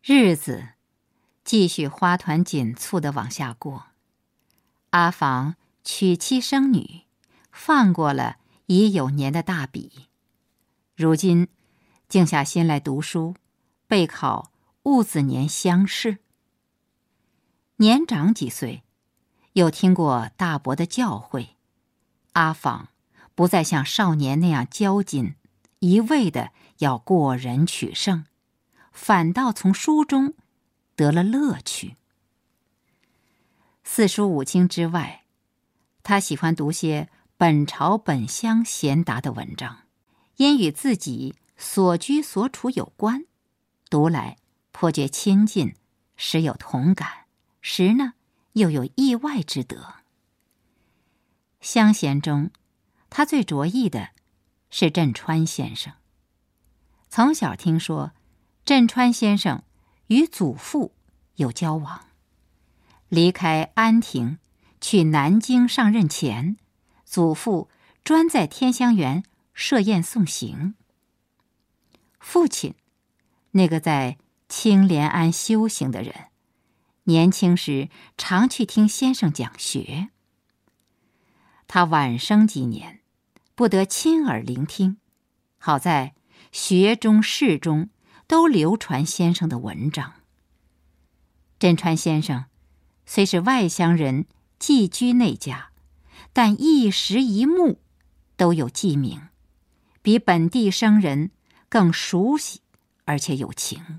日子继续花团锦簇地往下过。阿房娶妻生女，放过了已有年的大比，如今静下心来读书，备考戊子年乡试。年长几岁，又听过大伯的教诲，阿房不再像少年那样骄矜，一味的要过人取胜，反倒从书中得了乐趣。四书五经之外，他喜欢读些本朝本乡贤达的文章，因与自己所居所处有关，读来颇觉亲近，时有同感，时呢又有意外之得。乡贤中，他最着意的是镇川先生。从小听说镇川先生与祖父有交往，离开安亭去南京上任前，祖父专在天香园设宴送行。父亲，那个在青莲庵修行的人，年轻时常去听先生讲学。他晚生几年，不得亲耳聆听，好在学中事中都流传先生的文章。镇川先生虽是外乡人，寄居内家，但一时一目都有记名，比本地生人更熟悉而且有情。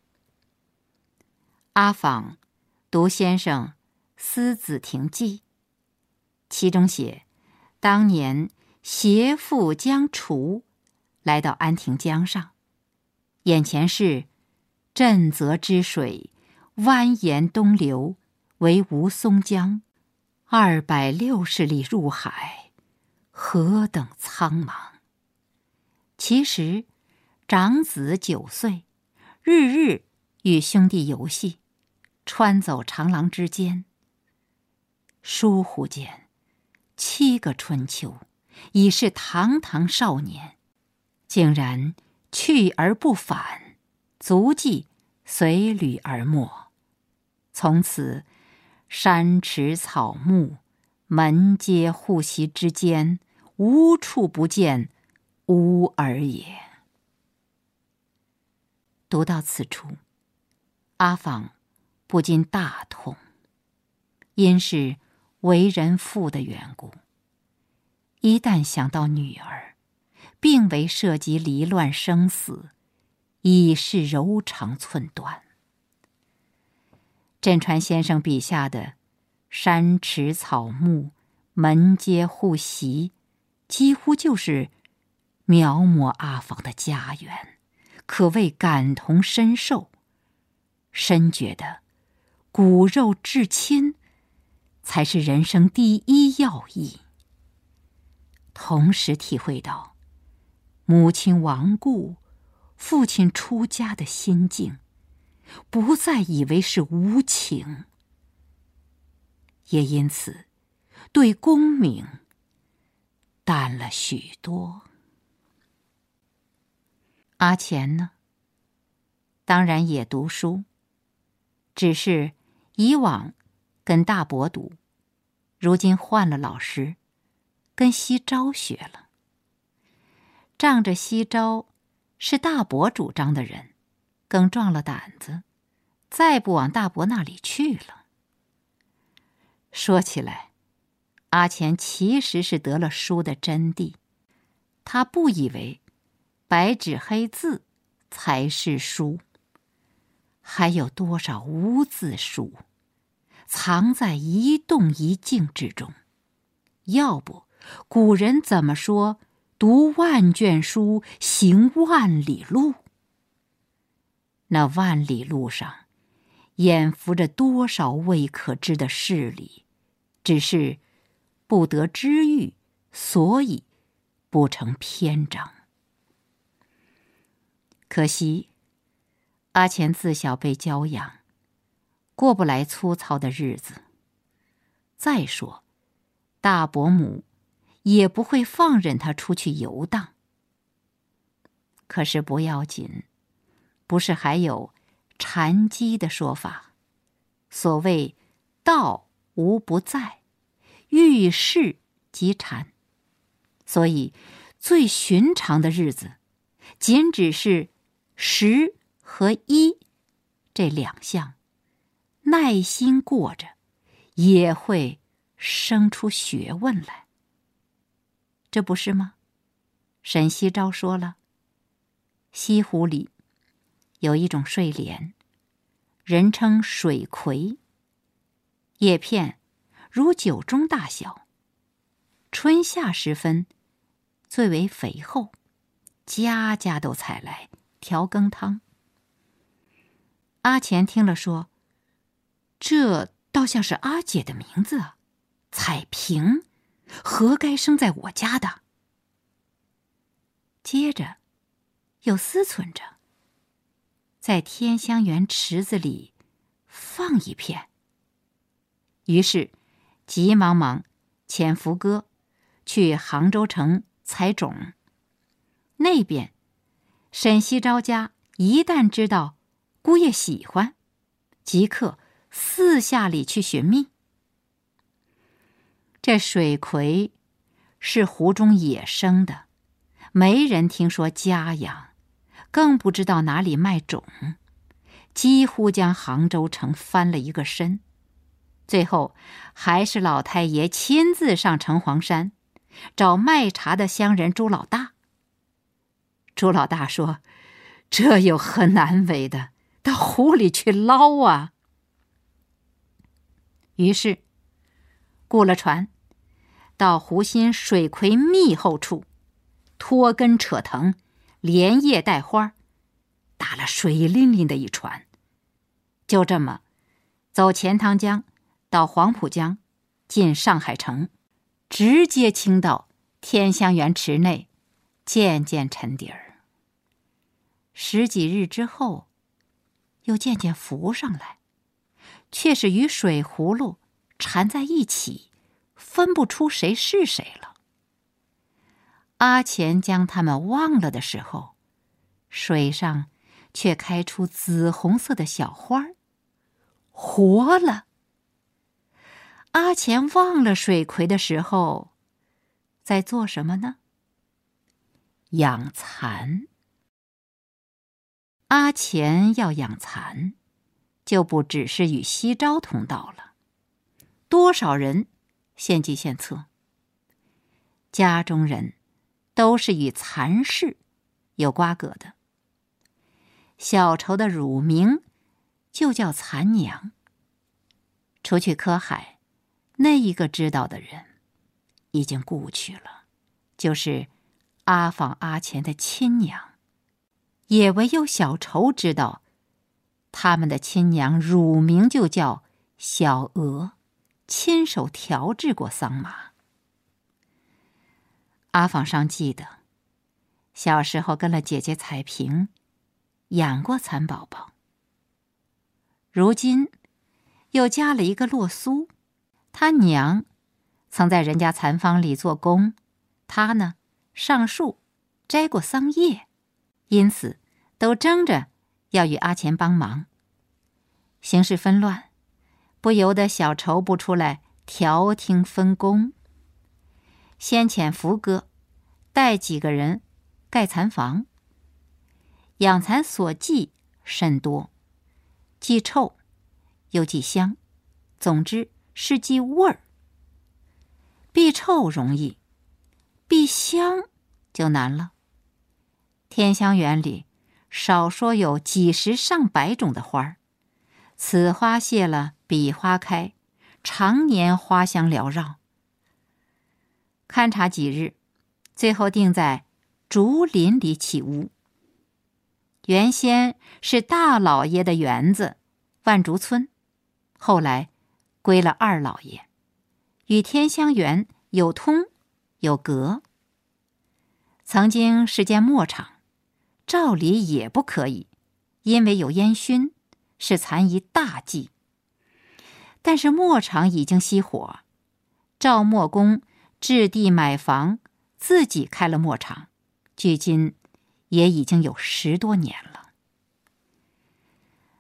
阿房读先生《思子亭记》，其中写当年携父将除，来到安亭江上，眼前是震泽之水蜿蜒东流，为吴淞江260里入海，何等苍茫。其实长子9岁，日日与兄弟游戏，穿走长廊之间。疏忽间7个春秋，已是堂堂少年，竟然去而不返，足迹随旅而没。从此山池草木，门阶户席之间，无处不见吾儿也。读到此处，阿房不禁大痛，因是为人父的缘故，一旦想到女儿，并未涉及离乱生死，已是柔肠寸断。镇川先生笔下的山池草木、门阶户席，几乎就是描摹阿房的家园，可谓感同身受，深觉得骨肉至亲才是人生第一要义。同时体会到母亲亡故、父亲出家的心境，不再以为是无情，也因此对功名淡了许多。阿钱呢，当然也读书，只是以往跟大伯读，如今换了老师，跟西钊学了。仗着西钊是大伯主张的人，更壮了胆子，再不往大伯那里去了。说起来，阿钱其实是得了书的真谛，他不以为白纸黑字才是书，还有多少无字书藏在一动一静之中。要不古人怎么说读万卷书，行万里路？那万里路上掩伏着多少未可知的事理，只是不得知遇，所以不成篇章。可惜阿钱自小被教养，过不来粗糙的日子。再说大伯母也不会放任他出去游荡。可是不要紧，不是还有禅机的说法。所谓道无不在，遇事即禅。所以最寻常的日子，仅只是食和衣这两项，耐心过着，也会生出学问来。这不是吗？沈西昭说了，西湖里有一种睡莲，人称水葵，叶片如酒盅大小，春夏时分最为肥厚，家家都采来调羹汤。阿钱听了说，这倒像是阿姐的名字啊，彩萍何该生在我家的？接着又思忖着，在天香园池子里放一片。于是急忙忙遣福哥去杭州城采种。那边沈西昭家一旦知道姑爷喜欢，即刻四下里去寻觅。这水葵是湖中野生的，没人听说家养，更不知道哪里卖种，几乎将杭州城翻了一个身。最后还是老太爷亲自上城隍山，找卖茶的乡人朱老大。朱老大说，这有何难为的，到湖里去捞啊。于是雇了船，到湖心水葵密厚处，脱根扯藤，连叶带花，打了水淋淋的一船。就这么走钱塘江到黄浦江，进上海城，直接倾到天香园池内，渐渐沉底儿。十几日之后，又渐渐浮上来，却是与水葫芦缠在一起，分不出谁是谁了。阿钱将他们忘了的时候，水上却开出紫红色的小花，活了。阿钱忘了水葵的时候，在做什么呢？养蚕。阿钱要养蚕，就不只是与西昭同道了，多少人献计献策。家中人都是与蚕事有瓜葛的。小愁的乳名就叫蚕娘。除去柯海，那一个知道的人已经故去了，就是阿访阿钱的亲娘。也唯有小愁知道，他们的亲娘乳名就叫小娥，亲手调制过桑麻。阿访上记得，小时候跟了姐姐彩萍养过蚕宝宝，如今又加了一个洛苏。他娘曾在人家蚕坊里做工，他呢上树摘过桑叶，因此都争着要与阿钱帮忙。形势纷乱，不由得小愁不出来调停分工。先遣福哥带几个人盖蚕房。养蚕所忌甚多，忌臭又忌香，总之是忌味儿。避臭容易，避香就难了。天香园里少说有几十上百种的花儿，此花谢了彼花开，常年花香缭绕。勘察几日，最后定在竹林里起屋。原先是大老爷的园子万竹村，后来归了二老爷，与天香园有通有隔。曾经是间磨厂，照理也不可以，因为有烟熏，是蚕一大忌。但是磨厂已经熄火，赵磨公置地买房，自己开了磨厂，距今也已经有10多年了。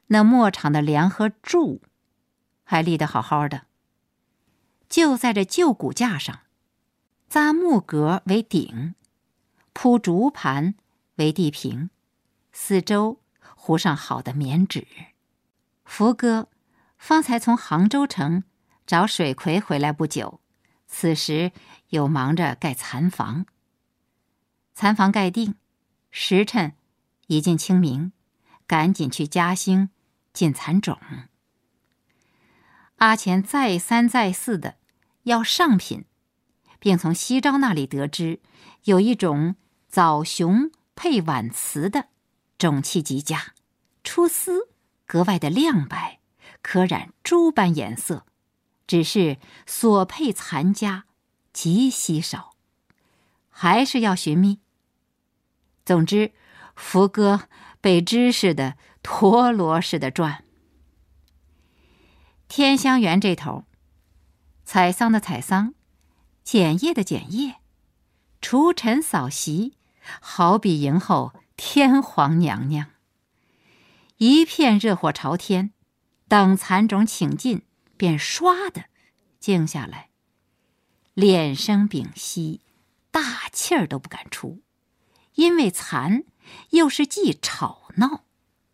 那磨场的梁和柱还立得好好的，就在这旧骨架上扎木格为顶，铺竹盘为地平，四周糊上好的棉纸。福哥方才从杭州城找水葵回来不久，此时又忙着盖残房。残房盖定，时辰已近清明，赶紧去嘉兴进蚕种。阿钱再三再四的要上品，并从西昭那里得知有一种枣熊配碗瓷的种器极佳，出丝格外的亮白，可染珠般颜色，只是所配残家极稀少，还是要寻觅。总之，福哥被知识的陀螺似的转。天香园这头，采桑的采桑，剪叶的剪叶，除尘扫席，好比迎候天皇娘娘。一片热火朝天，等蚕种请进，便唰的静下来，脸生屏息，大气儿都不敢出，因为蚕又是既吵闹。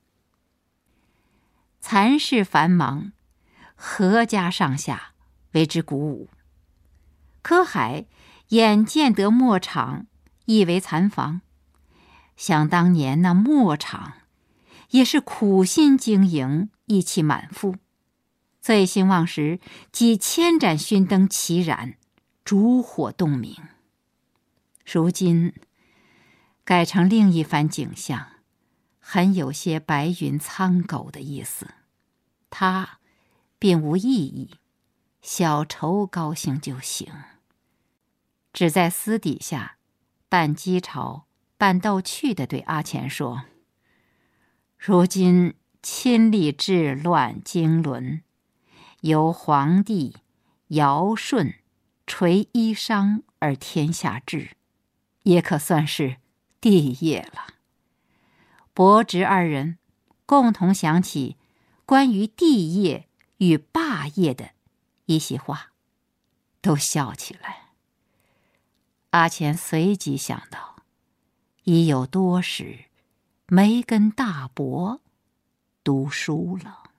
蚕事繁忙，阖家上下为之鼓舞。柯海眼见得磨场亦为蚕房，想当年那磨场也是苦心经营，意气满腹，醉兴旺时几千盏熏灯齐燃，烛火洞明。如今改成另一番景象，很有些白云苍狗的意思。他并无意义，小仇高兴就行。只在私底下半讥嘲半逗趣地对阿钱说，如今亲历治乱经纶，由皇帝尧舜垂衣裳而天下治，也可算是帝业了。伯侄二人共同想起关于帝业与霸业的一席话，都笑起来。阿钱随即想到，已有多时没跟大伯读书了。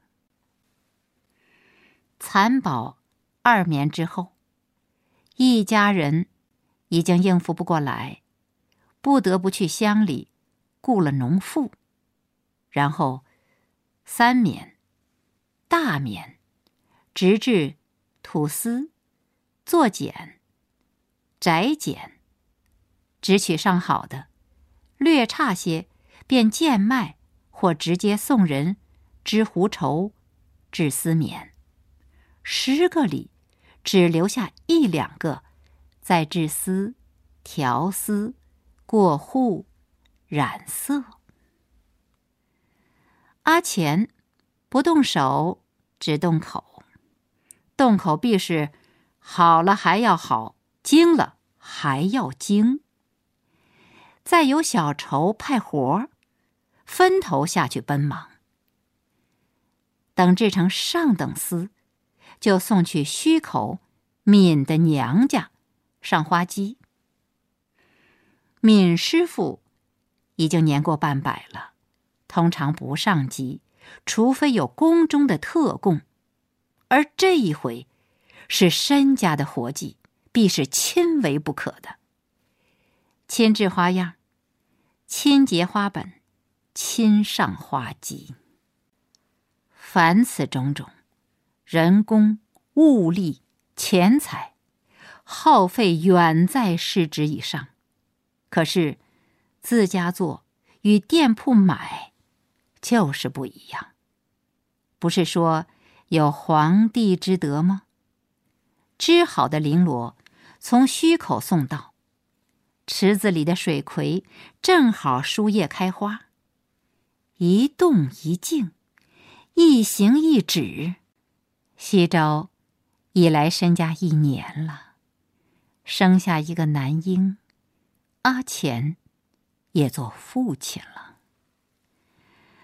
蚕宝2年之后，一家人已经应付不过来，不得不去乡里雇了农妇，然后3棉、大棉，直至吐丝、做剪、摘剪，只取上好的，略差些便贱卖或直接送人织狐绸、制丝棉。10个里只留下1、2个在制丝、调丝、过户、染色。阿钱不动手，只动口，动口必是好了还要好，精了还要精。再有小仇派活，分头下去奔忙。等制成上等丝，就送去虚口闵的娘家上花机。闵师傅已经年过半百了，通常不上机，除非有宫中的特供，而这一回是申家的活计，必是亲为不可的。亲制花样，亲结花本，亲上花机。凡此种种，人工、物力、钱财，耗费远在市值以上。可是自家做与店铺买就是不一样。不是说有皇帝之德吗？织好的绫罗从虚口送到，池子里的水葵正好输叶开花，一动一静，一行一止。西昭已来申家1年了，生下一个男婴，阿钱也做父亲了。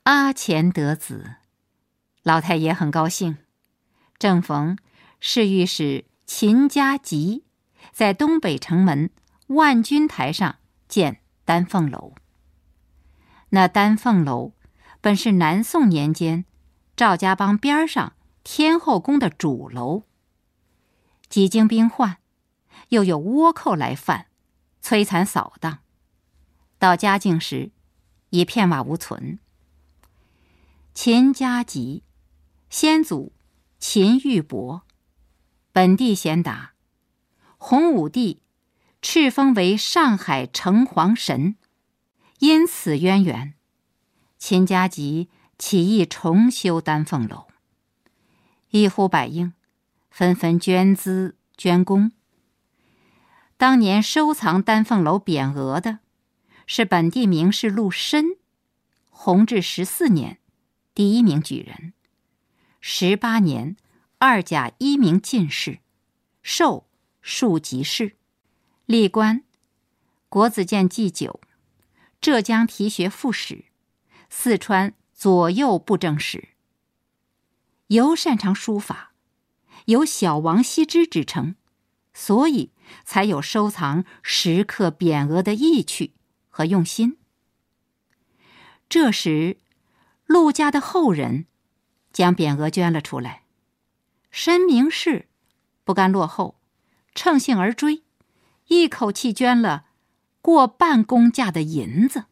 阿钱得子，老太爷很高兴。正逢侍御史秦家吉在东北城门万军台上建丹凤楼。那丹凤楼本是南宋年间赵家浜边上天后宫的主楼，几经兵患，又有倭寇来犯，摧残扫荡，到嘉靖时已片瓦无存。秦家吉，先祖秦玉伯，本地贤达，洪武帝敕封为上海城隍神，因此渊源，秦家吉起义重修丹凤楼，一呼百应，纷纷捐资捐功。当年收藏丹凤楼匾额的是本地名士陆深，弘治14年第1名举人，18年2甲1名进士，授庶吉士，历官国子监祭酒、浙江提学副使、四川左右布政使。尤擅长书法，有小王羲之之称，所以才有收藏石刻匾额的意趣和用心。这时陆家的后人将匾额捐了出来，申明士不甘落后，乘兴而追，一口气捐了过半工价的银子。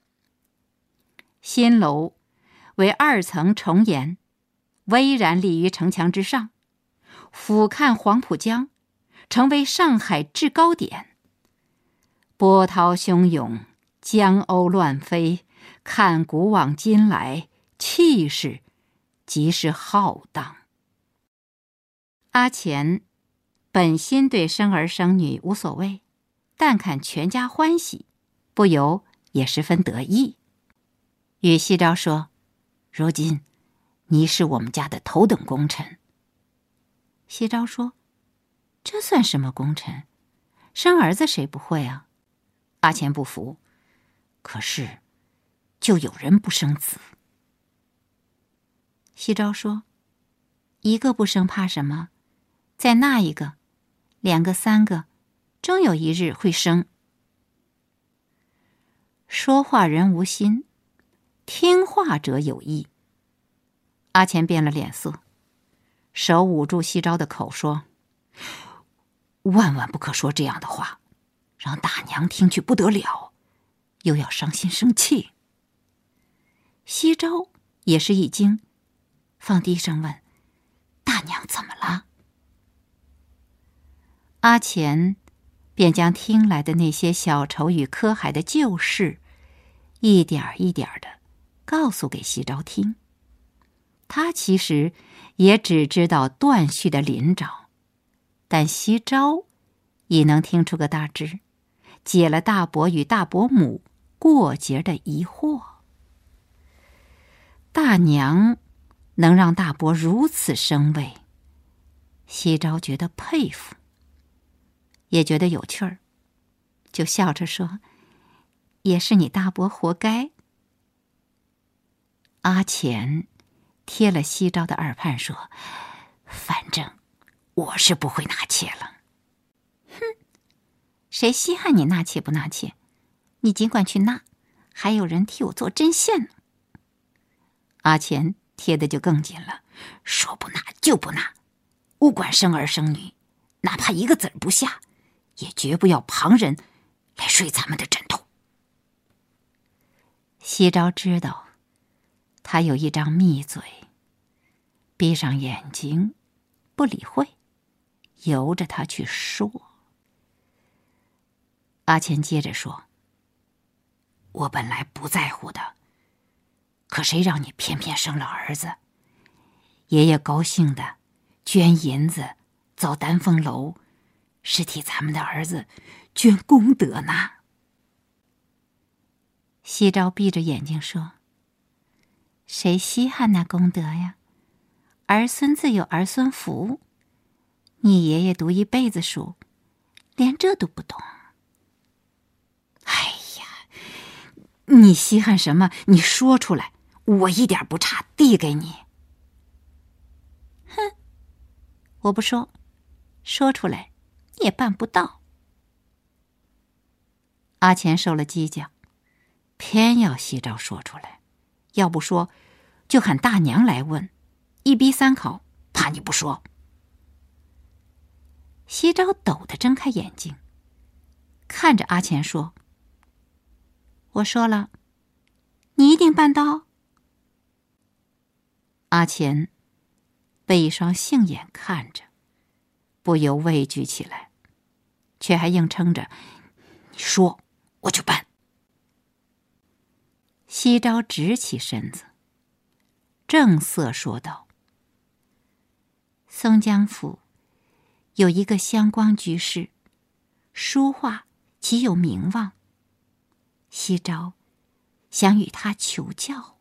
新楼为2层重檐，巍然立于城墙之上，俯瞰黄浦江，成为上海制高点。波涛汹涌，江鸥乱飞，看古往今来，气势极是浩荡。阿钱本心对生儿生女无所谓，但看全家欢喜，不由也十分得意。与西昭说：“如今你是我们家的头等功臣。”西昭说：“这算什么功臣？生儿子谁不会啊？”阿钱不服，可是就有人不生子。西昭说：“一个不生怕什么？再纳一个，2个3个，终有一日会生。”说话人无心，听话者有意。阿钱变了脸色，手捂住西昭的口说：“万万不可说这样的话，让大娘听去不得了，又要伤心生气。”西昭也是一惊，放低声问：“大娘怎么了？”阿钱便将听来的那些小丑与柯海的旧事，一点一点的告诉给西昭听。他其实也只知道断续的临找，但西昭已能听出个大致，解了大伯与大伯母过节的疑惑。大娘能让大伯如此生畏，西昭觉得佩服，也觉得有趣儿，就笑着说：“也是你大伯活该。”阿钱贴了西昭的耳畔说：“反正我是不会纳妾了。”“哼，谁稀罕你纳妾不纳妾？你尽管去纳，还有人替我做针线呢。”阿钱贴的就更紧了，说不纳就不纳，不管生儿生女，哪怕一个子儿不下，也绝不要旁人来睡咱们的枕头。西昭知道他有一张密嘴，闭上眼睛不理会，由着他去说。阿钱接着说：“我本来不在乎的，可谁让你偏偏生了儿子？爷爷高兴的捐银子造丹凤楼，是替咱们的儿子捐功德呢。”西昭闭着眼睛说：“谁稀罕那功德呀？儿孙自有儿孙福，你爷爷读一辈子书，连这都不懂。”“哎呀，你稀罕什么？你说出来， 我一点不差，递给你。哼，我不说，说出来你也办不到。阿钱受了激将，偏要西昭说出来，要不说就喊大娘来问，一逼三考，怕你不说。西昭陡地睁开眼睛，看着阿钱说：“我说了，你一定办到。”阿钱被一双杏眼看着，不由畏惧起来，却还硬撑着：“你说，我就办。”西昭直起身子，正色说道：“松江府有一个香光居士，书画极有名望，西昭想与他求教。”